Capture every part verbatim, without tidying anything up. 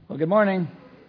Well, good morning.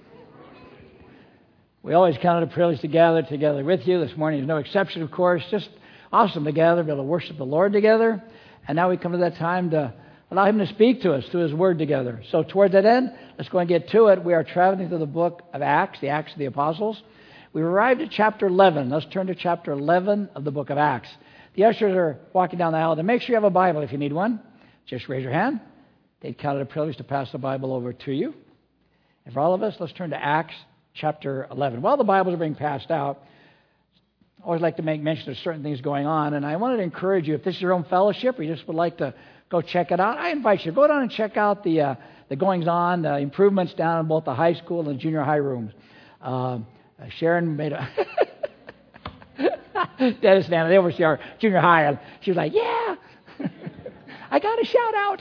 We always count it a privilege to gather together with you. This morning is no exception, of course. Just awesome to gather, be able to worship the Lord together. And now we come to that time to allow Him to speak to us through His Word together. So toward that end, let's go and get to it. We are traveling through the book of Acts, the Acts of the Apostles. We've arrived at chapter eleven. Let's turn to chapter eleven of the book of Acts. The ushers are walking down the aisle. And make sure you have a Bible if you need one. Just raise your hand. They'd count it a privilege to pass the Bible over to you. And for all of us, let's turn to Acts chapter eleven. While the Bibles are being passed out, I always like to make mention of certain things going on. And I wanted to encourage you, if this is your own fellowship or you just would like to go check it out, I invite you to go down and check out the uh, the goings-on, the improvements down in both the high school and junior high rooms. Uh, Sharon made a... Dennis and Anna, they oversee our junior high, and she was like, yeah, I got a shout out.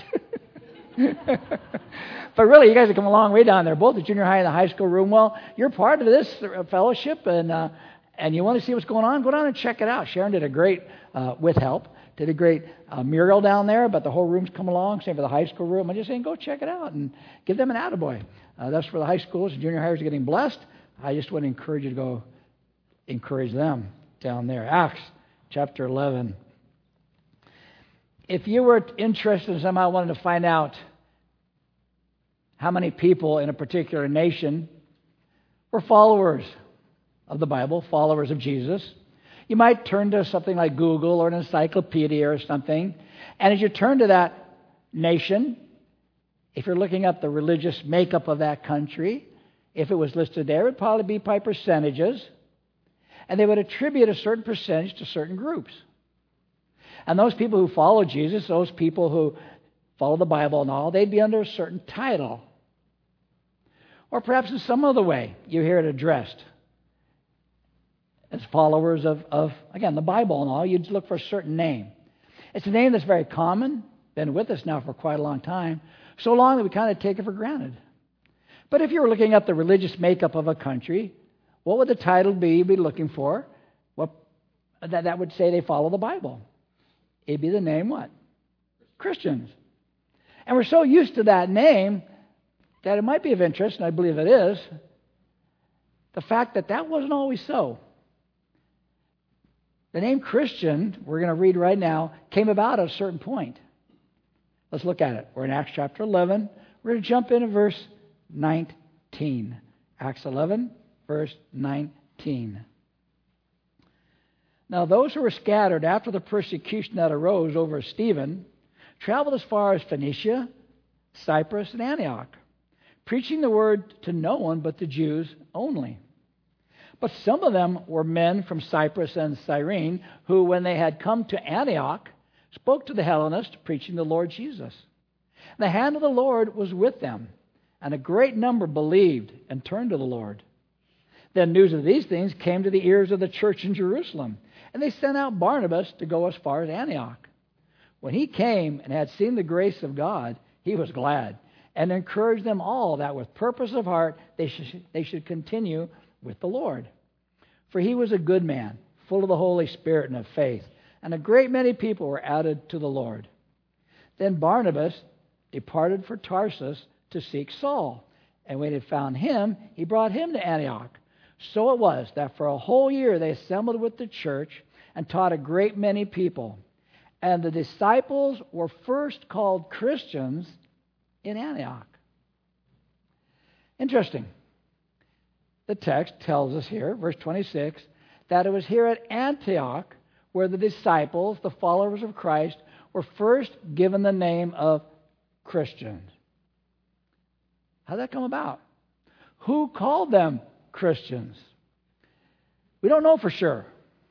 But really, you guys have come a long way down there, both the junior high and the high school room. Well, you're part of this fellowship, and uh, and you want to see what's going on, go down and check it out. Sharon did a great, uh, with help, did a great uh, mural down there, but the whole room's come along, same for the high school room. I'm just saying, go check it out and give them an attaboy. Uh, that's for the high schools. The junior highers are getting blessed. I just want to encourage you to go encourage them down there. Acts chapter eleven. If you were interested and somehow wanted to find out how many people in a particular nation were followers of the Bible, followers of Jesus, you might turn to something like Google or an encyclopedia or something. And as you turn to that nation, if you're looking up the religious makeup of that country, if it was listed there, it would probably be by percentages. And they would attribute a certain percentage to certain groups. And those people who follow Jesus, those people who follow the Bible and all, they'd be under a certain title. Or perhaps in some other way you hear it addressed. As followers of, of, again, the Bible and all, you'd look for a certain name. It's a name that's very common, been with us now for quite a long time, so long that we kind of take it for granted. But if you were looking at the religious makeup of a country, what would the title be you'd be looking for? What, that, that would say they follow the Bible. It'd be the name what? Christians. And we're so used to that name that it might be of interest, and I believe it is, the fact that that wasn't always so. The name Christian, we're going to read right now, came about at a certain point. Let's look at it. We're in Acts chapter eleven. We're going to jump into verse nineteen. Acts eleven, verse nineteen. Now those who were scattered after the persecution that arose over Stephen traveled as far as Phoenicia, Cyprus, and Antioch, preaching the word to no one but the Jews only. But some of them were men from Cyprus and Cyrene, who, when they had come to Antioch, spoke to the Hellenists, preaching the Lord Jesus. The hand of the Lord was with them, and a great number believed and turned to the Lord. Then news of these things came to the ears of the church in Jerusalem, and they sent out Barnabas to go as far as Antioch. When he came and had seen the grace of God, he was glad, and encouraged them all that with purpose of heart they should, they should continue with the Lord. For he was a good man, full of the Holy Spirit and of faith, and a great many people were added to the Lord. Then Barnabas departed for Tarsus to seek Saul, and when he had found him, he brought him to Antioch. So it was that for a whole year they assembled with the church and taught a great many people. And the disciples were first called Christians in Antioch. Interesting. The text tells us here, verse twenty-six, that it was here at Antioch where the disciples, the followers of Christ, were first given the name of Christians. How did that come about? Who called them Christians? We don't know for sure,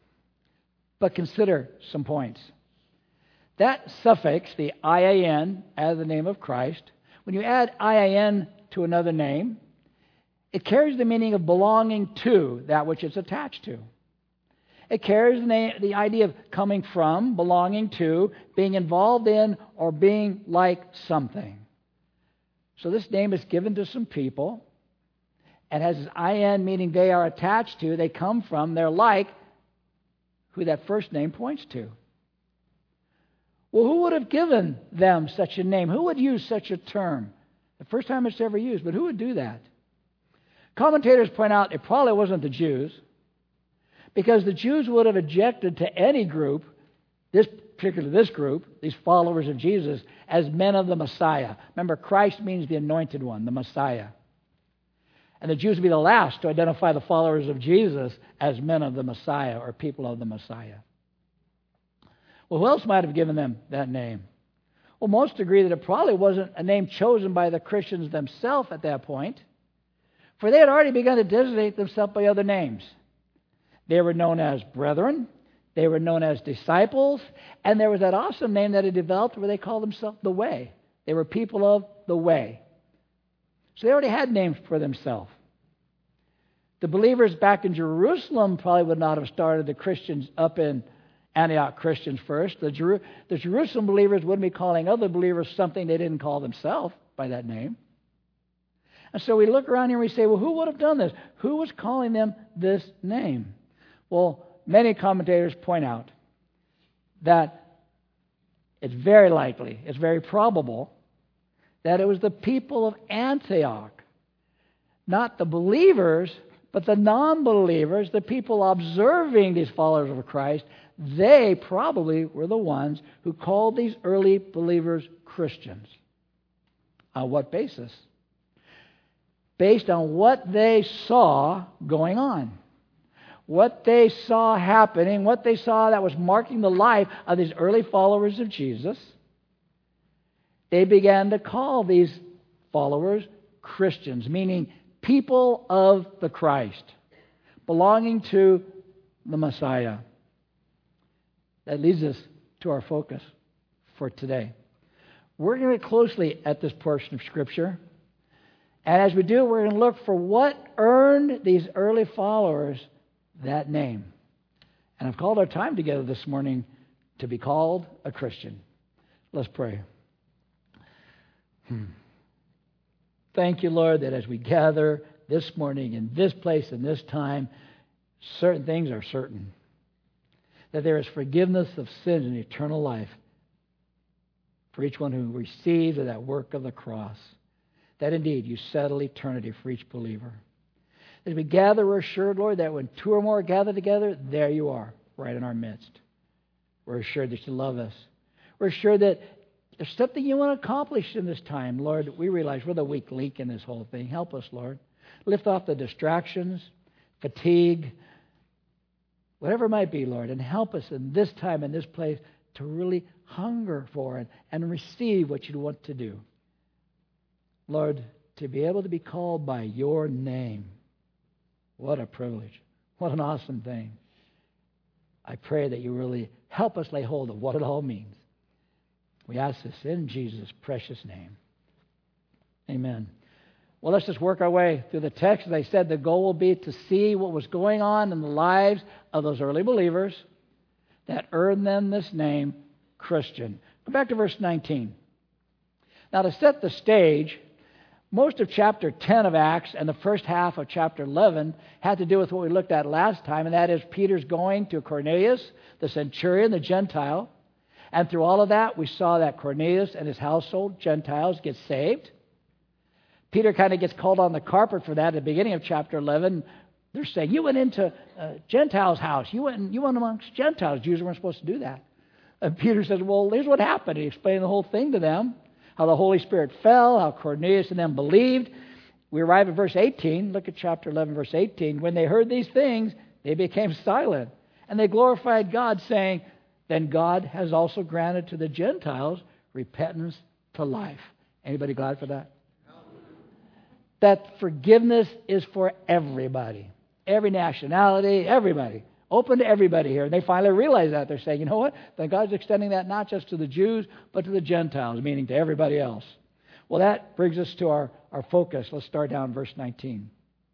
but consider some points. That suffix, the I A N, as the name of Christ, when you add I A N to another name, it carries the meaning of belonging to that which it's attached to. It carries the, name, the idea of coming from, belonging to, being involved in, or being like something. So this name is given to some people, and has this I N, meaning they are attached to, they come from, they're like who that first name points to. Well, who would have given them such a name? Who would use such a term? The first time it's ever used. But who would do that? Commentators point out it probably wasn't the Jews, because the Jews would have objected to any group, this particularly this group, these followers of Jesus, as men of the Messiah. Remember, Christ means the anointed one, the Messiah. And the Jews would be the last to identify the followers of Jesus as men of the Messiah or people of the Messiah. Well, who else might have given them that name? Well, most agree that it probably wasn't a name chosen by the Christians themselves at that point, for they had already begun to designate themselves by other names. They were known as brethren, they were known as disciples, and there was that awesome name that had developed where they called themselves the Way. They were people of the Way. So they already had names for themselves. The believers back in Jerusalem probably would not have started the Christians up in Antioch Christians first. The, Jeru- the Jerusalem believers wouldn't be calling other believers something they didn't call themselves by that name. And so we look around here and we say, well, who would have done this? Who was calling them this name? Well, many commentators point out that it's very likely, it's very probable, that it was the people of Antioch, not the believers, but the non-believers, the people observing these followers of Christ. They probably were the ones who called these early believers Christians. On what basis? Based on what they saw going on. What they saw happening, what they saw that was marking the life of these early followers of Jesus. They began to call these followers Christians, meaning people of the Christ, belonging to the Messiah. That leads us to our focus for today. We're going to look closely at this portion of Scripture. And as we do, we're going to look for what earned these early followers that name. And I've called our time together this morning to be called a Christian. Let's pray. Hmm. Thank you, Lord, that as we gather this morning in this place and this time, certain things are certain. That there is forgiveness of sins and eternal life for each one who receives of that work of the cross. That indeed you settle eternity for each believer. As we gather, we're assured, Lord, that when two or more gather together, there you are, right in our midst. We're assured that you love us. We're assured that there's something you want to accomplish in this time. Lord, we realize we're the weak link in this whole thing. Help us, Lord. Lift off the distractions, fatigue, whatever it might be, Lord, and help us in this time, in this place, to really hunger for it and receive what you want to do. Lord, to be able to be called by your name, what a privilege. What an awesome thing. I pray that you really help us lay hold of what it all means. We ask this in Jesus' precious name. Amen. Well, let's just work our way through the text. As I said, the goal will be to see what was going on in the lives of those early believers that earned them this name, Christian. Go back to verse nineteen. Now, to set the stage, most of chapter ten of Acts and the first half of chapter eleven had to do with what we looked at last time, and that is Peter's going to Cornelius, the centurion, the Gentile. And through all of that, we saw that Cornelius and his household, Gentiles, get saved. Peter kind of gets called on the carpet for that at the beginning of chapter eleven. They're saying, you went into a Gentile's house. You went, you went amongst Gentiles. Jews weren't supposed to do that. And Peter says, well, here's what happened. He explained the whole thing to them, how the Holy Spirit fell, how Cornelius and them believed. We arrive at verse eighteen. Look at chapter eleven, verse eighteen. When they heard these things, they became silent. And they glorified God, saying, then God has also granted to the Gentiles repentance to life. Anybody glad for that? That forgiveness is for everybody. Every nationality, everybody. Open to everybody here. And they finally realize that. They're saying, you know what? Then God's extending that not just to the Jews, but to the Gentiles, meaning to everybody else. Well, that brings us to our, our focus. Let's start down verse nineteen.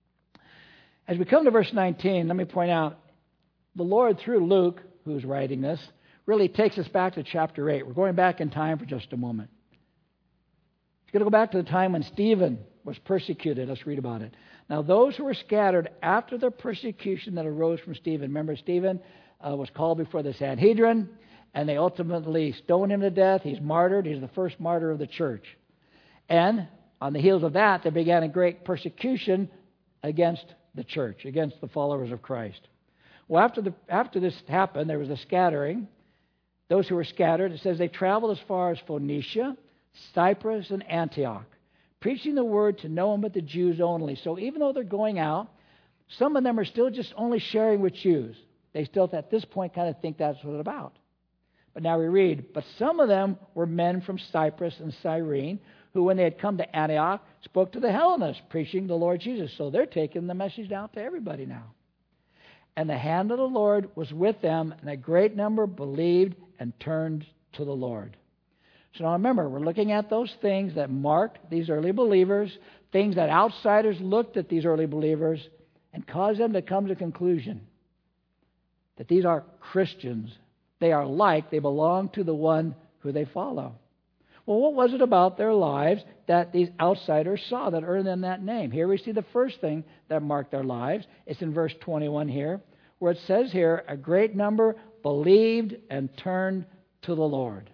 As we come to verse nineteen, let me point out, the Lord, through Luke, who's writing this, really takes us back to chapter eight. We're going back in time for just a moment. It's going to go back to the time when Stephen was persecuted. Let's read about it. Now, those who were scattered after the persecution that arose from Stephen. Remember, Stephen uh, was called before the Sanhedrin, and they ultimately stoned him to death. He's martyred. He's the first martyr of the church. And on the heels of that, there began a great persecution against the church, against the followers of Christ. Well, after, the, after this happened, there was a scattering. Those who were scattered, it says they traveled as far as Phoenicia, Cyprus, and Antioch, preaching the word to no one but the Jews only. So even though they're going out, some of them are still just only sharing with Jews. They still, at this point, kind of think that's what it's about. But now we read, but some of them were men from Cyprus and Cyrene, who, when they had come to Antioch, spoke to the Hellenists, preaching the Lord Jesus. So they're taking the message out to everybody now. And the hand of the Lord was with them, and a great number believed and turned to the Lord. So now remember, we're looking at those things that marked these early believers, things that outsiders looked at these early believers and caused them to come to the conclusion that these are Christians. They are like, they belong to the one who they follow. Well, what was it about their lives that these outsiders saw that earned them that name? Here we see the first thing that marked their lives. It's in verse twenty-one here, where it says here, a great number believed and turned to the Lord.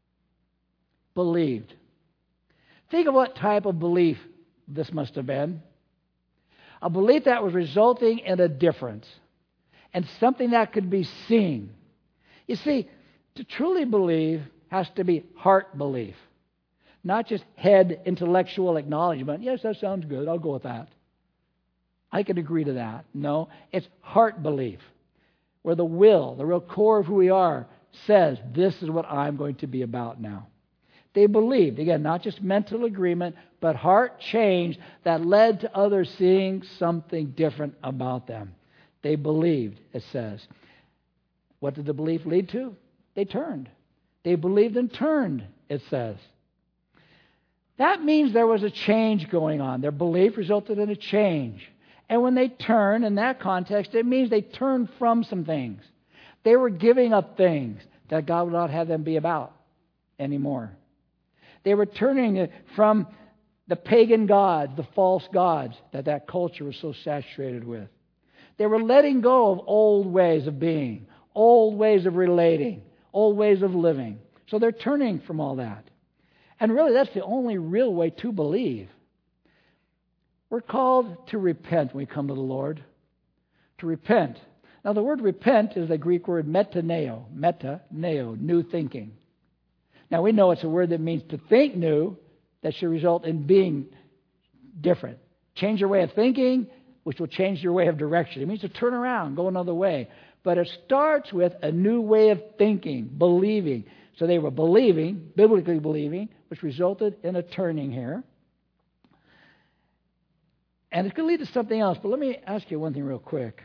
Believed. Think of what type of belief this must have been. A belief that was resulting in a difference and something that could be seen. You see, to truly believe has to be heart belief, not just head intellectual acknowledgement. Yes, that sounds good. I'll go with that. I can agree to that. No, it's heart belief, where the will, the real core of who we are, says, this is what I'm going to be about now. They believed. Again, not just mental agreement, but heart change that led to others seeing something different about them. They believed, it says. What did the belief lead to? They turned. They believed and turned, it says. That means there was a change going on. Their belief resulted in a change. And when they turn, in that context, it means they turned from some things. They were giving up things that God would not have them be about anymore. They were turning from the pagan gods, the false gods that that culture was so saturated with. They were letting go of old ways of being, old ways of relating, old ways of living. So they're turning from all that. And really, that's the only real way to believe. We're called to repent when we come to the Lord. To repent. Now, the word repent is the Greek word metaneo. Metaneo, new thinking. Now, we know it's a word that means to think new, that should result in being different. Change your way of thinking, which will change your way of direction. It means to turn around, go another way. But it starts with a new way of thinking, believing. So they were believing, biblically believing, which resulted in a turning here. And it's going to lead to something else, but let me ask you one thing real quick.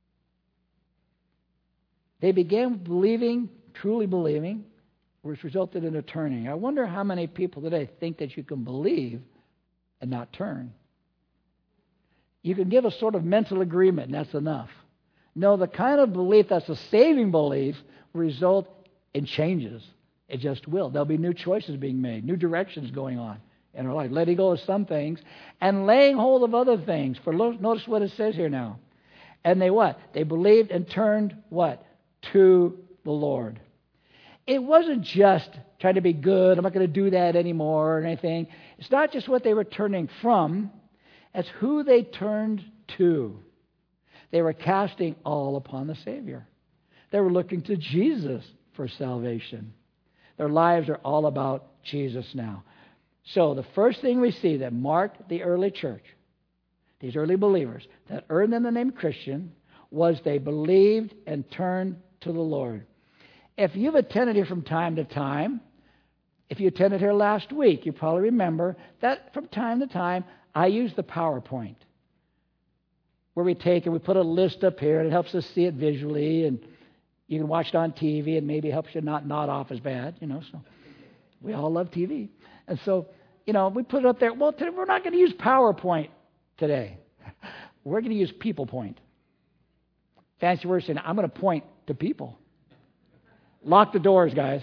They began believing, truly believing, which resulted in a turning. I wonder how many people today think that you can believe and not turn. You can give a sort of mental agreement, and that's enough. No, the kind of belief that's a saving belief will result in changes. It just will. There'll be new choices being made, new directions going on in our life, letting go of some things and laying hold of other things. For notice what it says here now. And they what? They believed and turned what? To the Lord. It wasn't just trying to be good, I'm not going to do that anymore or anything. It's not just what they were turning from, it's who they turned to. They were casting all upon the Savior. They were looking to Jesus for salvation. Their lives are all about Jesus now. So the first thing we see that marked the early church, these early believers, that earned them the name Christian, was they believed and turned to the Lord. If you've attended here from time to time, if you attended here last week, you probably remember that from time to time, I use the PowerPoint, where we take and we put a list up here, and it helps us see it visually, and you can watch it on T V, and maybe it helps you not nod off as bad, you know, so we all love T V. And so, you know, we put it up there. Well, today, we're not going to use PowerPoint today. We're going to use People Point. Fancy word saying, I'm going to point to people. Lock the doors, guys.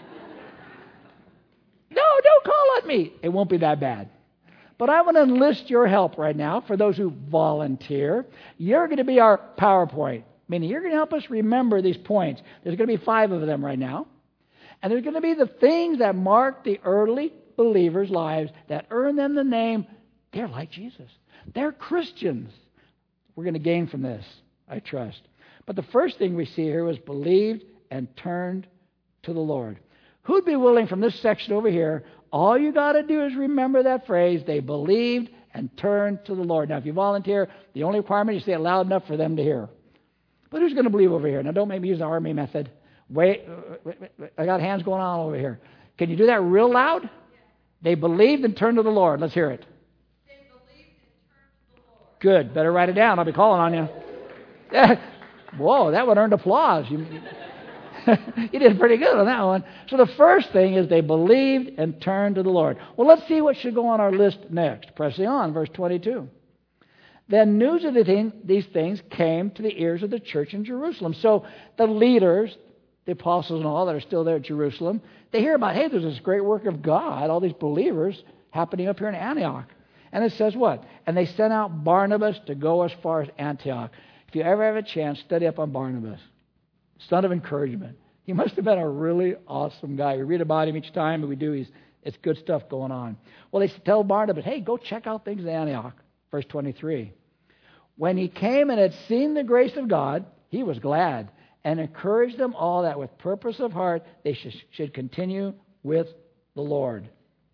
No, don't call on me. It won't be that bad. But I want to enlist your help right now for those who volunteer. You're going to be our PowerPoint, meaning you're going to help us remember these points. There's going to be five of them right now. And there's going to be the things that mark the early believers' lives that earn them the name, they're like Jesus. They're Christians. We're going to gain from this, I trust. But the first thing we see here was believed and turned to the Lord. Who'd be willing from this section over here, all you got to do is remember that phrase, they believed and turned to the Lord. Now, if you volunteer, the only requirement is you say it loud enough for them to hear. But who's going to believe over here? Now, don't make me use the army method. Wait, wait, wait, I got hands going on over here. Can you do that real loud? Yeah. They believed and turned to the Lord. Let's hear it. They believed and turned to the Lord. Good. Better write it down. I'll be calling on you. Whoa, that one earned applause. You, you did pretty good on that one. So the first thing is they believed and turned to the Lord. Well, let's see what should go on our list next. Pressing on, verse twenty-two. Then news of the thing, these things came to the ears of the church in Jerusalem. So the leaders, the apostles and all that are still there at Jerusalem, they hear about, hey, there's this great work of God, all these believers happening up here in Antioch. And it says what? And they sent out Barnabas to go as far as Antioch. If you ever have a chance, study up on Barnabas. Son of encouragement. He must have been a really awesome guy. We read about him each time, and we do. He's, it's good stuff going on. Well, they tell Barnabas, hey, go check out things in Antioch. Verse twenty-three. When he came and had seen the grace of God, he was glad and encouraged them all that with purpose of heart they should, should continue with the Lord.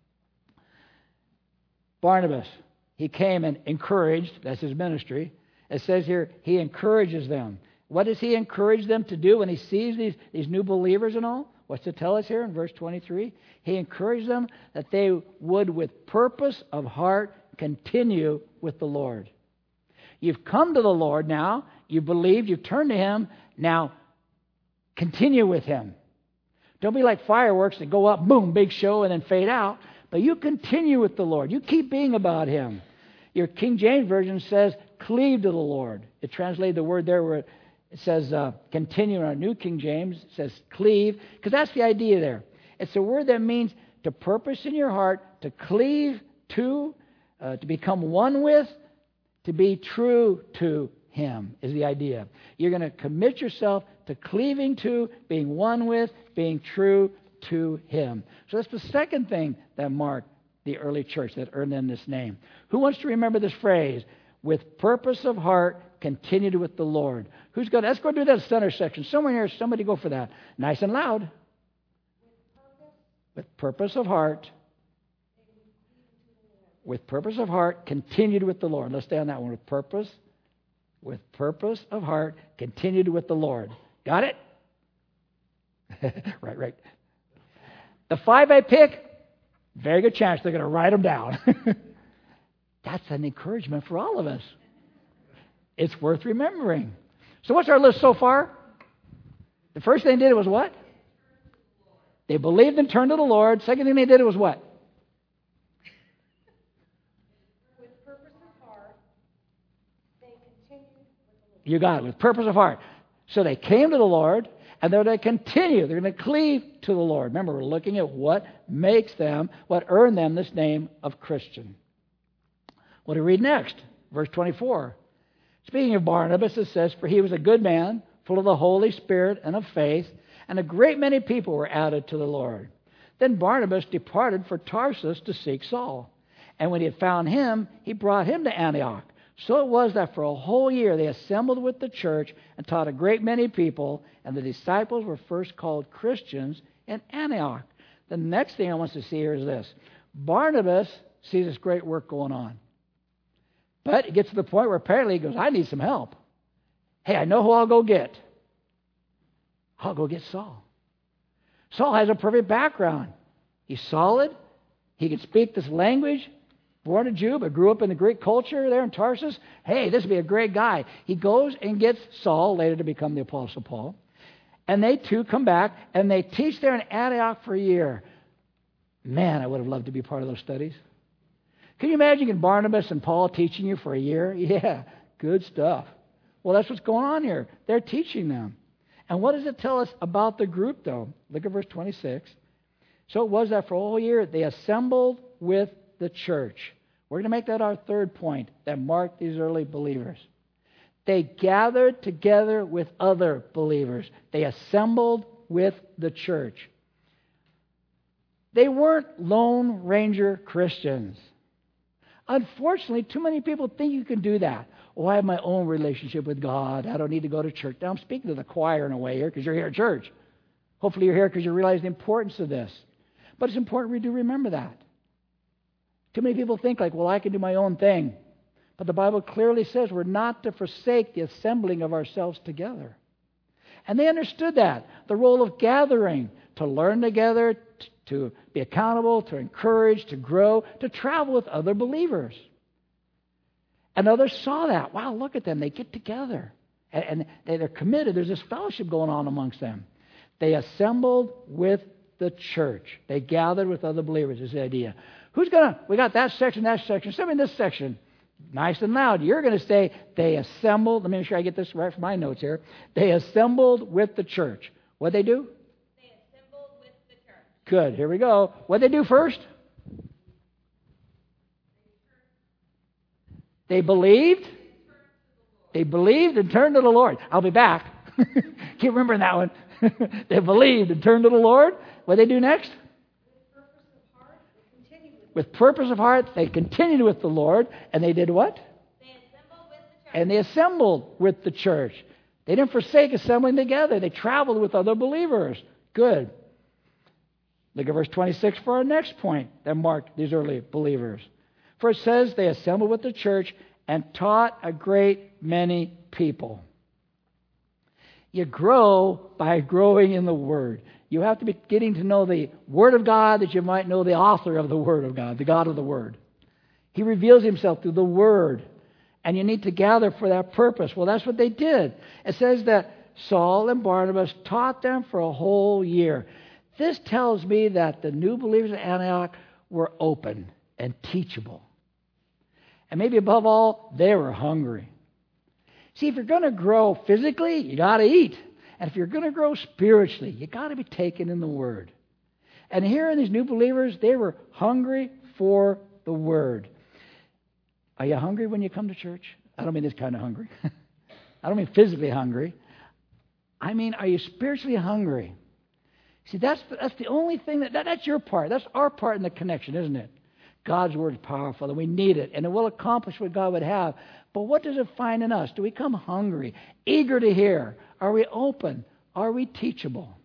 Barnabas, he came and encouraged, that's his ministry. It says here, he encourages them. What does he encourage them to do when he sees these, these new believers and all? What's it tell us here in verse twenty-three? He encouraged them that they would with purpose of heart continue with the Lord. You've come to the Lord now. You've believed. You've turned to Him. Now, continue with Him. Don't be like fireworks that go up, boom, big show, and then fade out. But you continue with the Lord. You keep being about Him. Your King James Version says, cleave to the Lord. It translated the word there where it says uh, continue. In our New King James, it says cleave, because that's the idea there. It's a word that means to purpose in your heart, to cleave to, uh, to become one with, to be true to Him is the idea. You're going to commit yourself to cleaving to, being one with, being true to Him. So that's the second thing that marked the early church, that earned them this name. Who wants to remember this phrase? With purpose of heart, continued with the Lord. Who's going to, let's go do that center section. Somewhere here, somebody go for that. Nice and loud. With purpose of heart. With purpose of heart, continued with the Lord. Let's stay on that one. With purpose. With purpose of heart, continued with the Lord. Got it? right, right. The five I pick, very good chance they're going to write them down. That's an encouragement for all of us. It's worth remembering. So what's our list so far? The first thing they did was what? They believed and turned to the Lord. Second thing they did was what? With purpose of heart, they continued with the Lord. You got it. With purpose of heart. So they came to the Lord, and they're going to continue. They're going to cleave to the Lord. Remember, we're looking at what makes them, what earned them this name of Christian. What do we read next? Verse twenty-four. Speaking of Barnabas, it says, for he was a good man, full of the Holy Spirit and of faith, and a great many people were added to the Lord. Then Barnabas departed for Tarsus to seek Saul. And when he had found him, he brought him to Antioch. So it was that for a whole year they assembled with the church and taught a great many people, and the disciples were first called Christians in Antioch. The next thing I want us to see here is this. Barnabas sees this great work going on. But it gets to the point where apparently he goes, I need some help. Hey, I know who I'll go get. I'll go get Saul. Saul has a perfect background. He's solid. He can speak this language. Born a Jew, but grew up in the Greek culture there in Tarsus. Hey, this would be a great guy. He goes and gets Saul, later to become the Apostle Paul. And they two come back, and they teach there in Antioch for a year. Man, I would have loved to be part of those studies. Can you imagine Barnabas and Paul teaching you for a year? Yeah, good stuff. Well, that's what's going on here. They're teaching them. And what does it tell us about the group, though? Look at verse twenty-six. So it was that for a whole year they assembled with the church. We're going to make that our third point that marked these early believers. They gathered together with other believers. They assembled with the church. They weren't Lone Ranger Christians. Unfortunately, too many people think you can do that. Oh, I have my own relationship with God. I don't need to go to church. Now, I'm speaking to the choir in a way here because you're here at church. Hopefully you're here because you realize the importance of this. But it's important we do remember that. Too many people think like, well, I can do my own thing. But the Bible clearly says we're not to forsake the assembling of ourselves together. And they understood that. The role of gathering, to learn together, to be accountable, to encourage, to grow, to travel with other believers. And others saw that. Wow, look at them. They get together. And they're committed. There's this fellowship going on amongst them. They assembled with the church. They gathered with other believers is the idea. Who's going to, we got that section, that section. Somebody in this section, nice and loud. You're going to say, they assembled. Let me make sure I get this right from my notes here. They assembled with the church. What'd they do? They assembled with the church. Good. Here we go. What'd they do first? They believed. They believed and turned to the Lord. I'll be back. Keep remembering that one. They believed and turned to the Lord. What did they do next? With purpose of heart, they continued with the Lord. And they did what? They assembled with the church. And they assembled with the church. They didn't forsake assembling together. They traveled with other believers. Good. Look at verse twenty-six for our next point that marked these early believers. For it says they assembled with the church and taught a great many people. You grow by growing in the Word. You have to be getting to know the Word of God that you might know the author of the Word of God, the God of the Word. He reveals Himself through the Word. And you need to gather for that purpose. Well, that's what they did. It says that Saul and Barnabas taught them for a whole year. This tells me that the new believers at Antioch were open and teachable. And maybe above all, they were hungry. See, if you're going to grow physically, you got to eat. And if you're going to grow spiritually, you got to be taken in the Word. And here in these new believers, they were hungry for the Word. Are you hungry when you come to church? I don't mean this kind of hungry. I don't mean physically hungry. I mean, are you spiritually hungry? See, that's that's the only thing that, that that's your part. That's our part in the connection, isn't it? God's Word is powerful, and we need it, and it will accomplish what God would have. But what does it find in us? Do we come hungry, eager to hear? Are we open? Are we teachable?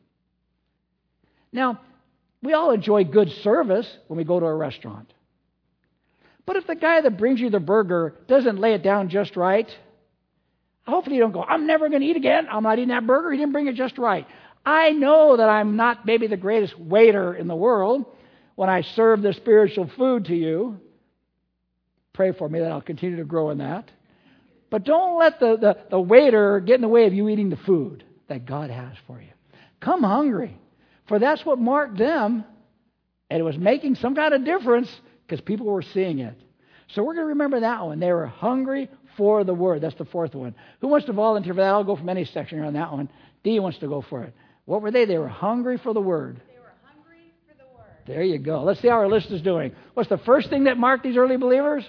Now, we all enjoy good service when we go to a restaurant. But if the guy that brings you the burger doesn't lay it down just right, hopefully you don't go, I'm never going to eat again. I'm not eating that burger. He didn't bring it just right. I know that I'm not maybe the greatest waiter in the world when I serve the spiritual food to you. Pray for me that I'll continue to grow in that. But don't let the, the, the waiter get in the way of you eating the food that God has for you. Come hungry. For that's what marked them. And it was making some kind of difference because people were seeing it. So we're going to remember that one. They were hungry for the Word. That's the fourth one. Who wants to volunteer for that? I'll go from any section on that one. Dee wants to go for it. What were they? They were hungry for the Word. They were hungry for the Word. There you go. Let's see how our list is doing. What's the first thing that marked these early believers?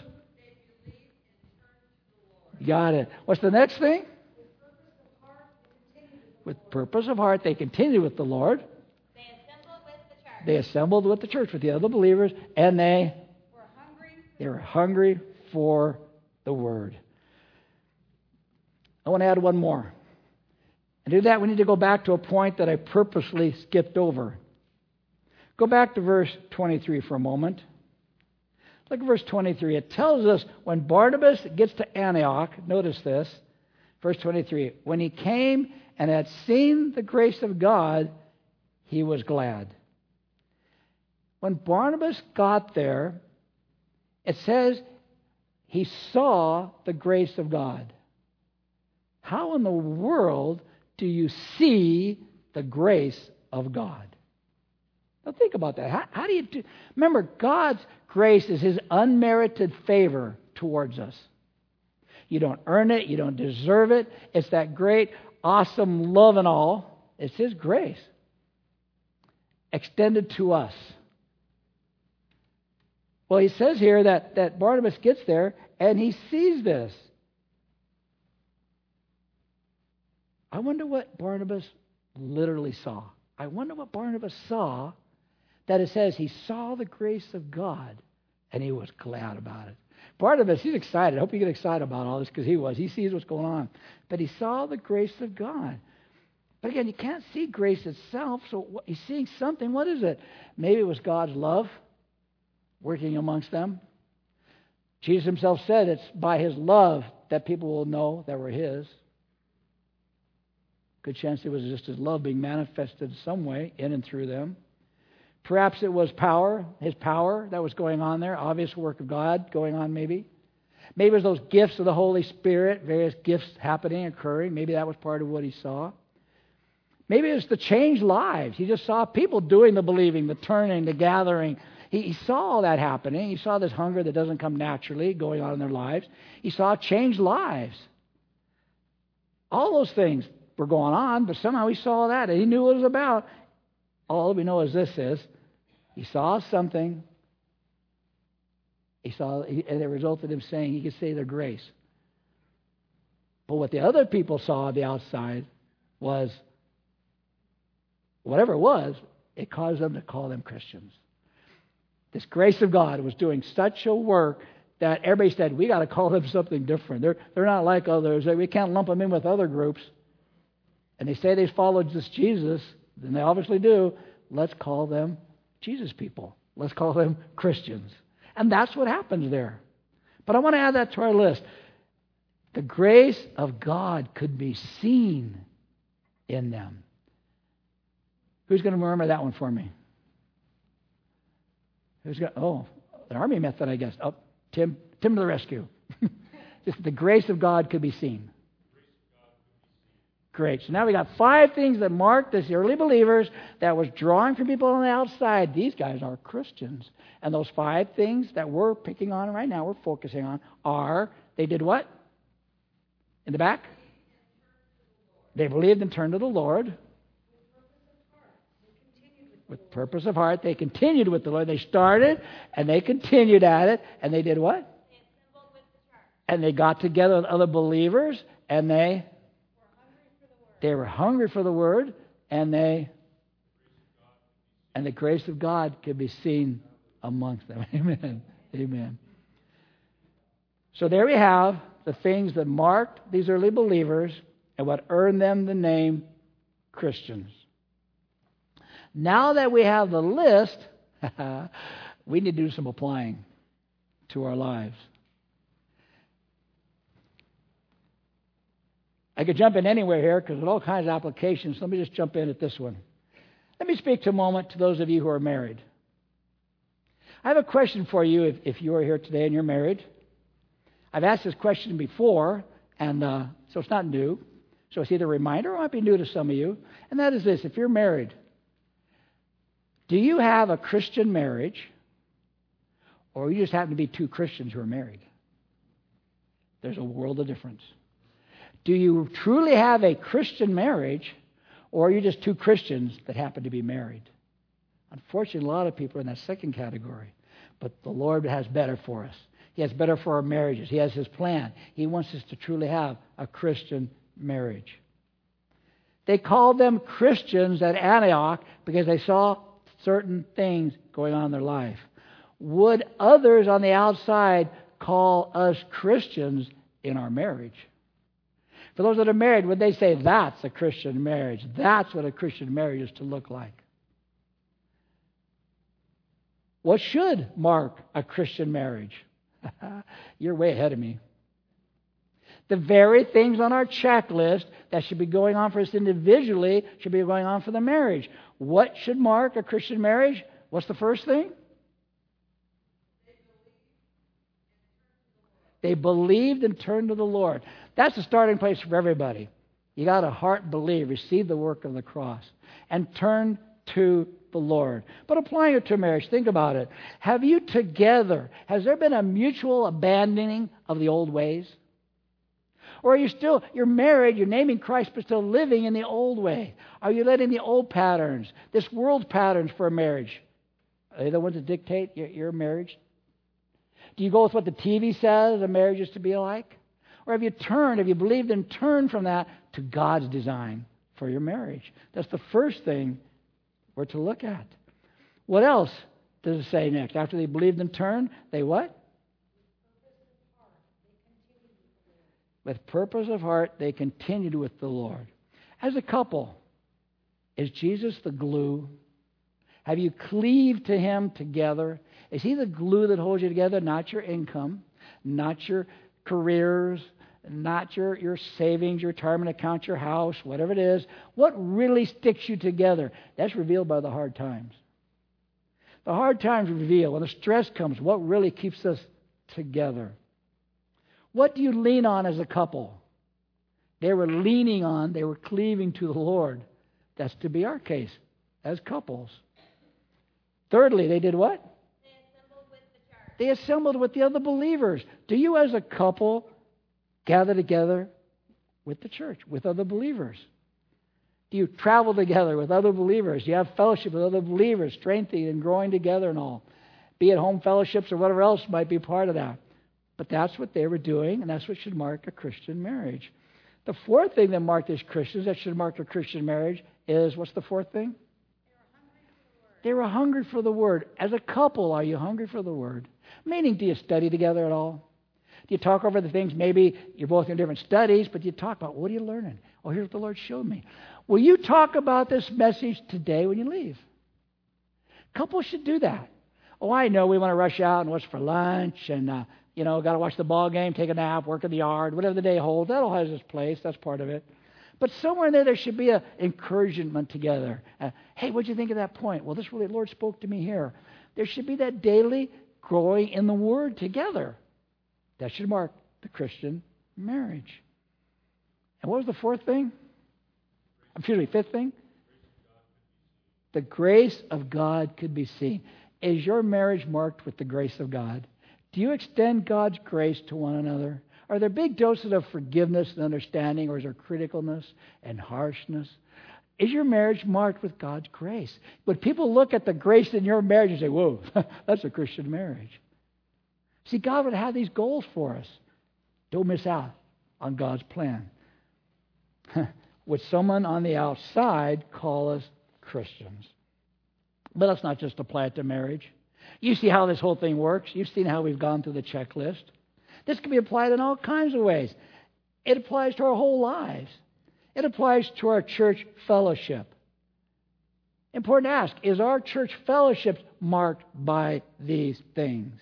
Got it. What's the next thing? With purpose of heart, they continued with the Lord. They assembled with the church. They assembled with the church, with the other believers, and they Were hungry. they were hungry for the Word. I want to add one more. And to do that, we need to go back to a point that I purposely skipped over. Go back to verse twenty-three for a moment. Look at verse twenty-three. It tells us when Barnabas gets to Antioch, notice this, verse twenty-three, when he came and had seen the grace of God, he was glad. When Barnabas got there, it says he saw the grace of God. How in the world do you see the grace of God? Now think about that. How, how do you do? Remember, God's grace is His unmerited favor towards us. You don't earn it. You don't deserve it. It's that great, awesome love and all. It's His grace extended to us. Well, he says here that, that Barnabas gets there and he sees this. I wonder what Barnabas literally saw. I wonder what Barnabas saw that it says he saw the grace of God and he was glad about it. Part of it, he's excited. I hope you get excited about all this because he was. He sees what's going on. But he saw the grace of God. But again, you can't see grace itself, so what, he's seeing something. What is it? Maybe it was God's love working amongst them. Jesus himself said it's by his love that people will know that we're his. Good chance it was just his love being manifested some way in and through them. Perhaps it was power, his power that was going on there, obvious work of God going on maybe. Maybe it was those gifts of the Holy Spirit, various gifts happening, occurring. Maybe that was part of what he saw. Maybe it was the changed lives. He just saw people doing the believing, the turning, the gathering. He, he saw all that happening. He saw this hunger that doesn't come naturally going on in their lives. He saw changed lives. All those things were going on, but somehow he saw that and he knew what it was about. All we know is this is, he saw something. He saw, and it resulted in him saying he could say their grace. But what the other people saw on the outside was, whatever it was, it caused them to call them Christians. This grace of God was doing such a work that everybody said, we got to call them something different. They're, they're not like others. We can't lump them in with other groups. And they say they followed this Jesus, and they obviously do. Let's call them Jesus people. Let's call them Christians. And that's what happens there. But I want to add that to our list. The grace of God could be seen in them. Who's going to remember that one for me? Who's got? Oh, an army method, I guess. Oh, Tim, Tim to the rescue. Just the grace of God could be seen. Great. So now we got five things that marked this early believers that was drawing from people on the outside. These guys are Christians. And those five things that we're picking on right now, we're focusing on, are they did what? In the back? They believed and turned to the Lord. With purpose of heart. They continued with the Lord. They started and they continued at it. And they did what? And they got together with other believers and they They were hungry for the Word, and they, and the grace of God could be seen amongst them. Amen. Amen. So there we have the things that marked these early believers and what earned them the name Christians. Now that we have the list, we need to do some applying to our lives. I could jump in anywhere here because there's all kinds of applications. Let me just jump in at this one. Let me speak to a moment to those of you who are married. I have a question for you if, if you are here today and you're married. I've asked this question before, and uh, so it's not new. So it's either a reminder or it might be new to some of you. And that is this. If you're married, do you have a Christian marriage, or you just happen to be two Christians who are married? There's a world of difference. Do you truly have a Christian marriage, or are you just two Christians that happen to be married? Unfortunately, a lot of people are in that second category. But the Lord has better for us. He has better for our marriages. He has His plan. He wants us to truly have a Christian marriage. They called them Christians at Antioch because they saw certain things going on in their life. Would others on the outside call us Christians in our marriage? For those that are married, would they say, that's a Christian marriage? That's what a Christian marriage is to look like. What should mark a Christian marriage? You're way ahead of me. The very things on our checklist that should be going on for us individually should be going on for the marriage. What should mark a Christian marriage? What's the first thing? They believed and turned to the Lord. That's the starting place for everybody. You got to heart believe, receive the work of the cross, and turn to the Lord. But applying it to marriage, think about it. Have you together, has there been a mutual abandoning of the old ways? Or are you still, you're married, you're naming Christ, but still living in the old way? Are you letting the old patterns, this world's patterns for a marriage, are they the ones that dictate your, your marriage? Do you go with what the T V says a marriage is to be like? Or have you turned, have you believed and turned from that to God's design for your marriage? That's the first thing we're to look at. What else does it say next? After they believed and turned, they what? With purpose of heart, they continued with the Lord. As a couple, is Jesus the glue? Have you cleaved to Him together? Is He the glue that holds you together? Not your income, not your careers, not your, your savings, your retirement account, your house, whatever it is. What really sticks you together? That's revealed by the hard times. The hard times reveal, when the stress comes, what really keeps us together. What do you lean on as a couple? They were leaning on, they were cleaving to the Lord. That's to be our case as couples. Thirdly, they did what? They assembled with the church. They assembled with the other believers. Do you as a couple gather together with the church, with other believers? Do you travel together with other believers? Do you have fellowship with other believers, strengthening and growing together and all? Be it home fellowships or whatever else might be part of that. But that's what they were doing, and that's what should mark a Christian marriage. The fourth thing that marked these Christians, that should mark a Christian marriage, is, what's the fourth thing? They were hungry for the Word. As a couple, are you hungry for the Word? Meaning, do you study together at all? Do you talk over the things? Maybe you're both in different studies, but you talk about, what are you learning? Oh, here's what the Lord showed me. Will you talk about this message today when you leave? Couples should do that. Oh, I know we want to rush out and what's for lunch and, uh, you know, got to watch the ball game, take a nap, work in the yard, whatever the day holds. That all has its place. That's part of it. But somewhere in there, there should be an encouragement together. Uh, hey, what did you think of that point? Well, this really, the Lord spoke to me here. There should be that daily growing in the Word together. That should mark the Christian marriage. And what was the fourth thing? Excuse me, fifth thing? The grace of God could be seen. Is your marriage marked with the grace of God? Do you extend God's grace to one another? Are there big doses of forgiveness and understanding, or is there criticalness and harshness? Is your marriage marked with God's grace? When people look at the grace in your marriage and say, whoa, that's a Christian marriage. See, God would have these goals for us. Don't miss out on God's plan. Would someone on the outside call us Christians? But let's not just apply it to marriage. You see how this whole thing works. You've seen how we've gone through the checklist. This can be applied in all kinds of ways. It applies to our whole lives. It applies to our church fellowship. Important to ask, is our church fellowship marked by these things?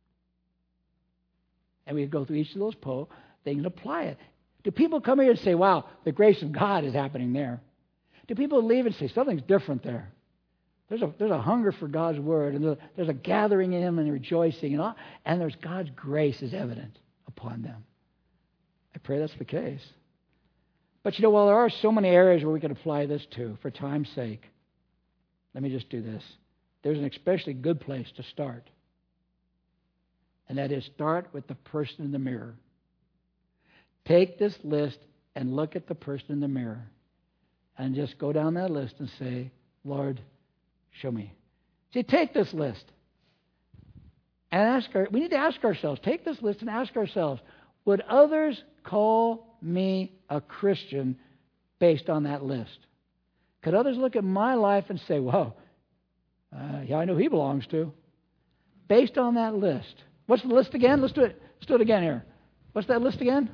And we go through each of those po- things and apply it. Do people come here and say, wow, the grace of God is happening there? Do people leave and say, something's different there? There's a, there's a hunger for God's Word, and there's a, there's a gathering in Him and rejoicing, and, all, and there's God's grace is evident upon them. I pray that's the case. But you know, while there are so many areas where we can apply this to, for time's sake, let me just do this. There's an especially good place to start. And that is, start with the person in the mirror. Take this list and look at the person in the mirror. And just go down that list and say, Lord, show me. See, take this list. And ask our, we need to ask ourselves, take this list and ask ourselves, would others call me a Christian based on that list? Could others look at my life and say, whoa, uh, yeah, I know he belongs to. Based on that list. What's the list again? Let's do it. Let's do it again here. What's that list again?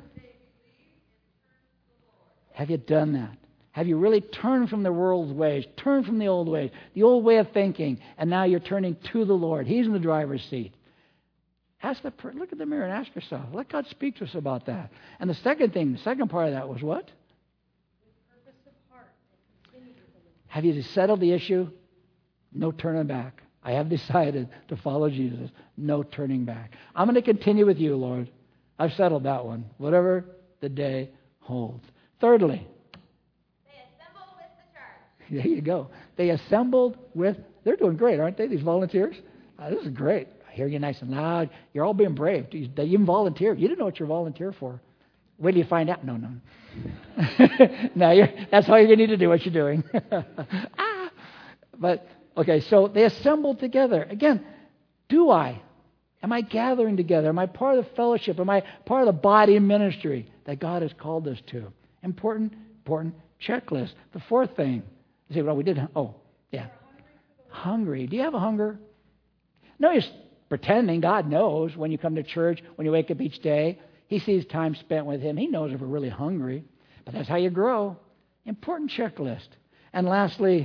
Have you done that? Have you really turned from the world's ways, turned from the old ways, the old way of thinking, and now you're turning to the Lord? He's in the driver's seat. Ask the look at the mirror and ask yourself. Let God speak to us about that. And the second thing, the second part of that was what? With purpose of heart and continue to believe. Have you settled the issue? No turning back. I have decided to follow Jesus. No turning back. I'm going to continue with you, Lord. I've settled that one. Whatever the day holds. Thirdly, They assembled with the church. there you go. They assembled with, they're doing great, aren't they, these volunteers? Uh, this is great. I hear you nice and loud. You're all being brave. They even volunteered. You didn't know what you're volunteer for. Wait till you find out. No, no. no, you're, that's all you need to do, what you're doing. ah. But, okay, so they assembled together. Again, do I? Am I gathering together? Am I part of the fellowship? Am I part of the body and ministry that God has called us to? Important, important checklist. The fourth thing. You say, well, we did. Oh, yeah. hungry. Do you have a hunger? No, you're pretending. God knows when you come to church, when you wake up each day. He sees time spent with Him. He knows if we're really hungry. But that's how you grow. Important checklist. And lastly,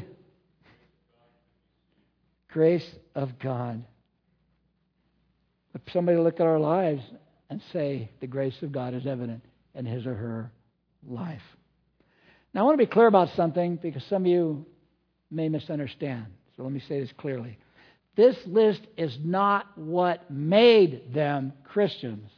grace of God. If somebody look at our lives and say the grace of God is evident in his or her life. Now I want to be clear about something because some of you may misunderstand. So let me say this clearly. This list is not what made them Christians.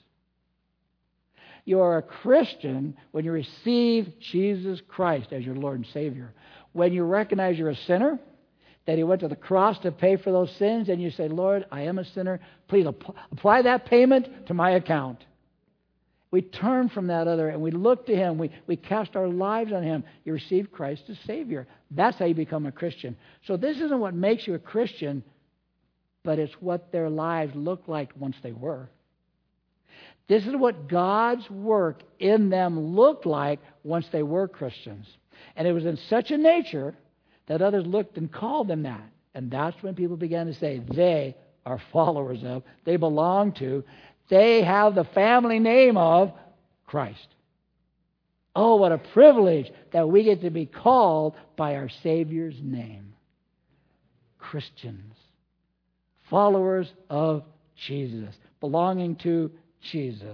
You are a Christian when you receive Jesus Christ as your Lord and Savior. When you recognize you're a sinner, that He went to the cross to pay for those sins, and you say, Lord, I am a sinner. Please app- apply that payment to my account. We turn from that other and we look to Him. We, we cast our lives on Him. You receive Christ as Savior. That's how you become a Christian. So this isn't what makes you a Christian, but it's what their lives looked like once they were. This is what God's work in them looked like once they were Christians. And it was in such a nature that others looked and called them that. And that's when people began to say they are followers of, they belong to, they have the family name of Christ. Oh, what a privilege that we get to be called by our Savior's name. Christians. Followers of Jesus. Belonging to Jesus.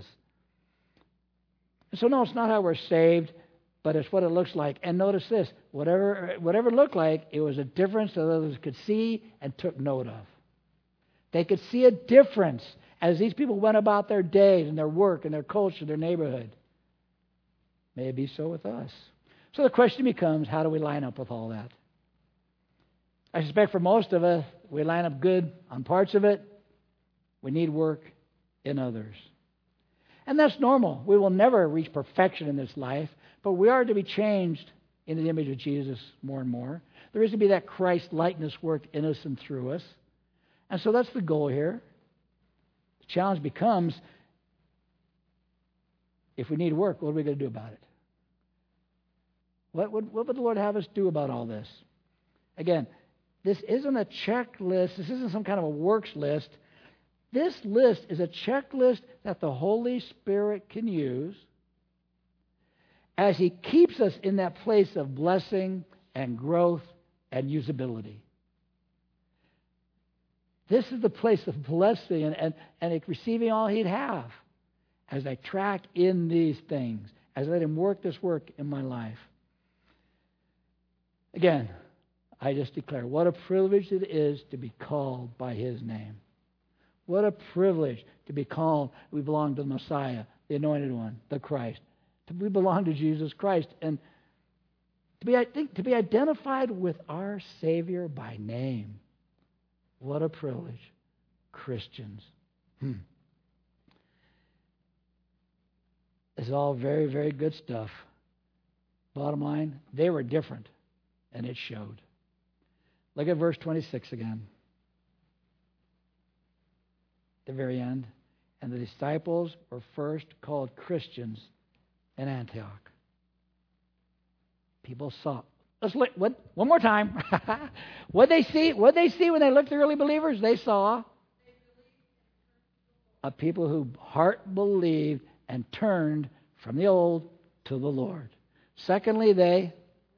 So no, it's not how we're saved, but it's what it looks like. And notice this, whatever whatever it looked like, it was a difference that others could see and took note of. They could see a difference as these people went about their days and their work and their culture, their neighborhood. May it be so with us. So the question becomes, how do we line up with all that? I suspect for most of us, we line up good on parts of it. We need work in others. And that's normal. We will never reach perfection in this life, but we are to be changed into the image of Jesus more and more. There is to be that Christ likeness worked in us and through us. And so that's the goal here. The challenge becomes, if we need work, what are we going to do about it? What would, what would the Lord have us do about all this? Again, this isn't a checklist. This isn't some kind of a works list. This list is a checklist that the Holy Spirit can use as He keeps us in that place of blessing and growth and usability. This is the place of blessing and, and, and receiving all He'd have as I track in these things, as I let Him work this work in my life. Again, I just declare what a privilege it is to be called by His name. What a privilege to be called. We belong to the Messiah, the Anointed One, the Christ. We belong to Jesus Christ. And to be, I think, to be identified with our Savior by name. What a privilege. Christians. Hmm. This is all very, very good stuff. Bottom line, they were different, and it showed. Look at verse twenty-six again. The very end. And the disciples were first called Christians in Antioch. People saw. Let's look. What? One more time. What they see? What they see when they looked at the early believers? They saw a people who heart believed and turned from the old to the Lord. Secondly, they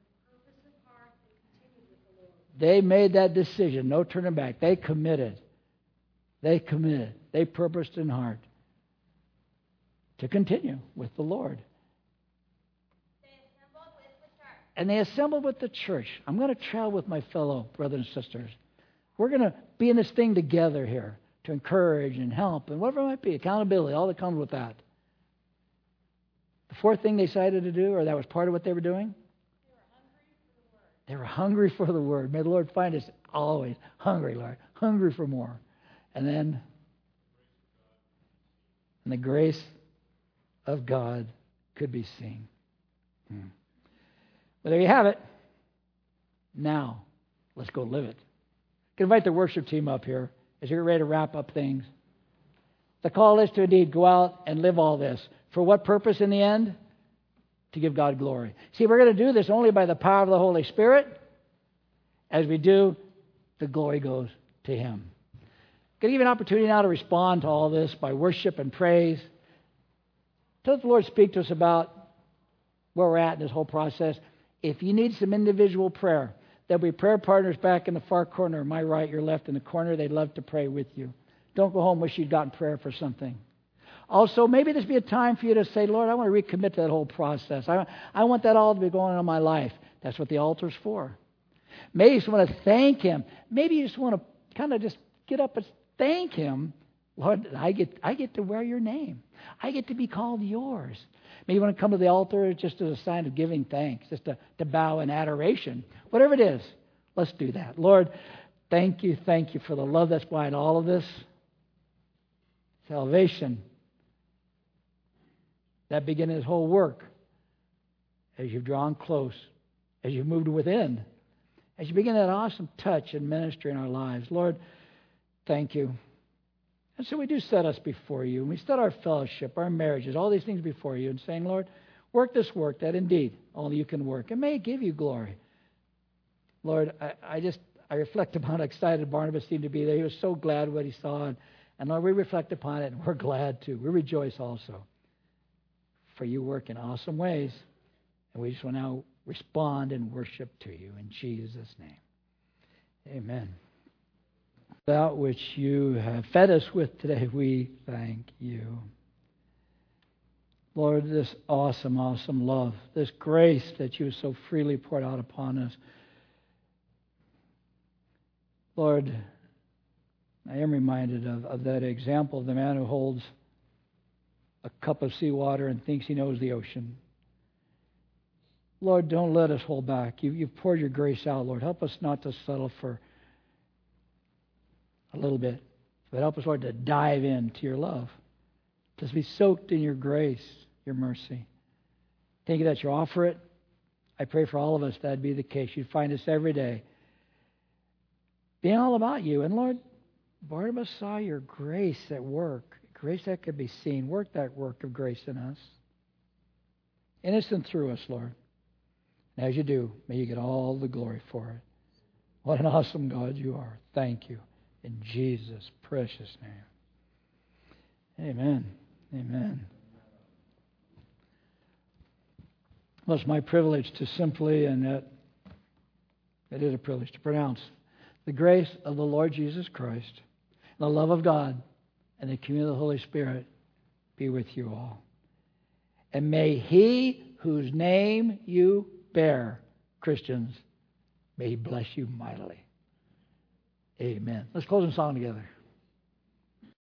they made that decision. No turning back. They committed. They committed. They purposed in heart to continue with the Lord. They assembled with the church. And they assembled with the church. I'm going to travel with my fellow brothers and sisters. We're going to be in this thing together here to encourage and help and whatever it might be, accountability, all that comes with that. The fourth thing they decided to do, or that was part of what they were doing, they were hungry for the Word. May the Lord find us always hungry, Lord, hungry for more. And then, and the grace of God could be seen. Hmm. Well, there you have it. Now, let's go live it. I can invite the worship team up here as you're ready to wrap up things. The call is to indeed go out and live all this. For what purpose in the end? To give God glory. See, we're going to do this only by the power of the Holy Spirit as we do the glory goes to Him. Going to give you an opportunity now to respond to all this by worship and praise. To let the Lord speak to us about where we're at in this whole process. If you need some individual prayer, there'll be prayer partners back in the far corner, my right, your left in the corner. They'd love to pray with you. Don't go home wish you'd gotten prayer for something. Also, maybe this be a time for you to say, Lord, I want to recommit to that whole process. I, I want that all to be going on in my life. That's what the altar's for. Maybe you just want to thank Him. Maybe you just want to kind of just get up and thank Him. Lord, I get I get to wear your name. I get to be called yours. Maybe you want to come to the altar just as a sign of giving thanks, just to, to bow in adoration. Whatever it is, let's do that. Lord, thank you, thank you for the love that's behind all of this. Salvation. That began His whole work as you've drawn close, as you've moved within, as you begin that awesome touch and ministry in our lives. Lord, thank you. And so we do set us before you. And we set our fellowship, our marriages, all these things before you and saying, Lord, work this work that indeed only you can work. And may it give you glory. Lord, I, I just, I reflect upon how excited Barnabas seemed to be there. He was so glad what he saw. And, and Lord, we reflect upon it and we're glad too. We rejoice also. For you work in awesome ways. And we just want to now respond and worship to you in Jesus' name. Amen. That which you have fed us with today, we thank you. Lord, this awesome, awesome love, this grace that you so freely poured out upon us. Lord, I am reminded of, of that example of the man who holds a cup of seawater and thinks he knows the ocean. Lord, don't let us hold back. You, you've poured your grace out, Lord. Help us not to settle for a little bit, but help us, Lord, to dive into your love, to be soaked in your grace, your mercy. Thank you that you offer it. I pray for all of us that'd be the case. You'd find us every day being all about you. And Lord, Barnabas saw your grace at work, grace that could be seen. Work that work of grace in us, in us and through us, Lord. And as you do, may you get all the glory for it. What an awesome God you are. Thank you. In Jesus' precious name. Amen. Amen. Well, it's my privilege to simply, and that it is a privilege to pronounce the grace of the Lord Jesus Christ, the love of God, and the communion of the Holy Spirit be with you all. And may He whose name you bear, Christians, may He bless you mightily. Amen. Let's close in song together.